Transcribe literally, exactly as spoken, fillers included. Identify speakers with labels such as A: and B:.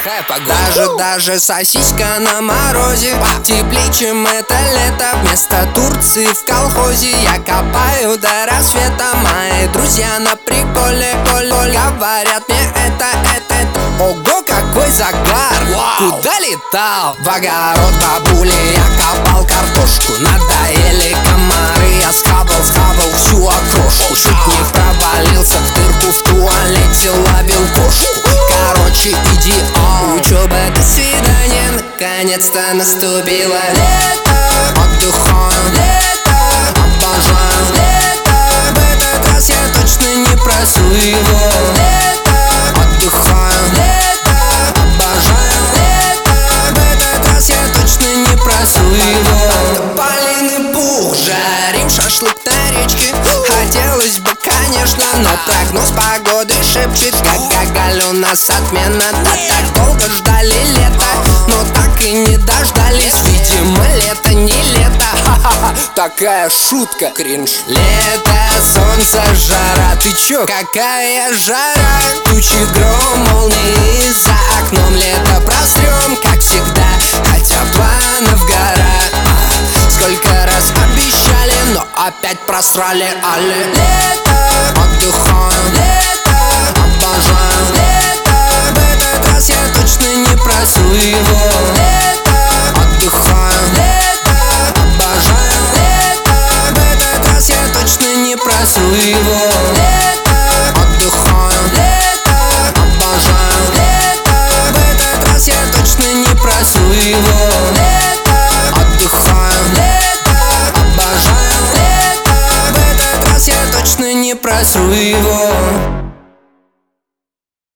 A: плохая погода.
B: Даже, даже сосиска на морозе теплее, чем это лето. Вместо Турции в колхозе я копаю до рассвета. Мои друзья на приколе, коль, коль, говорят мне это, это, это. Ого, какой загар!
A: Вау!
B: Куда летал? В огород бабули я копал картошку. Надоели комары, я схавал, схавал всю окрошку. Чуть не провалился в дырку в туалете, ловил кошку. Короче, идеал. Учеба, до свидания, наконец-то наступило лето. Отдыхаем, лето, обожаем лето. В этот раз я точно не просу его. Лето, отдыхаем, лето, обожаем лето. В этот раз я точно не просу его. Тополиный пух, жарим шашлык на речке. Хотелось бы, конечно, но прогноз погоды шепчет: га-га-галь, у нас отмена. Да так долго ждали лето, но так и не дождались. Видимо, лето не лето. Ха-ха-ха, такая шутка, кринж. Лето, солнце, жара. Ты чё? Какая жара? Тучи, гром, молнии за окном. Лето просрём, как всегда, хотя планов гора. Сколько раз обещали, но опять просрали. Але лето, отдыхаем, лето.